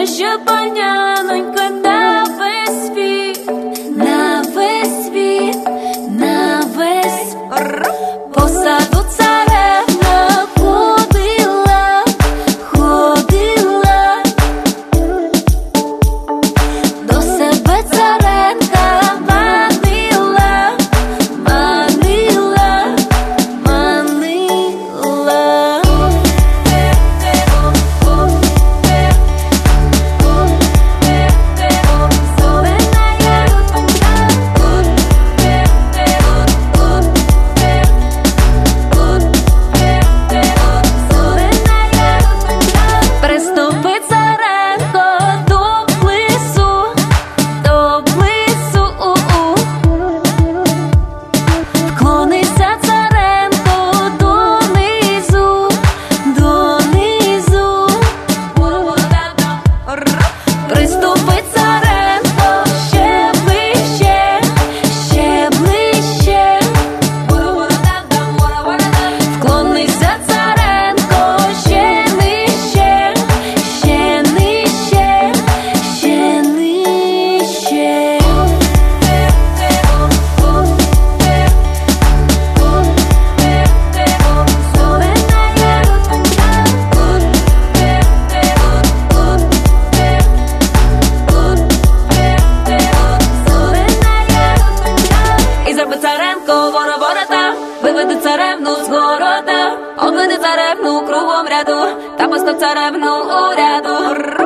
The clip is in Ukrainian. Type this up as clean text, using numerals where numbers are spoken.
Найкраща панянонька на весь світ, на весь світ, на весь по саду царевна ходила, ходила, до себе царенка манила, манила, манила. Приступи, царенко, до плису, вклонися, царенко, донизу, донизу. Приступи, царенко, ще ближче, ще ближче. Вклонися, царенко, ще нижче, ще нижче, ще нижче. І зроби, царенко, вора-ворота, виведи царевну з города, обведи царевну кругом ряду, та постав царевну у ряду.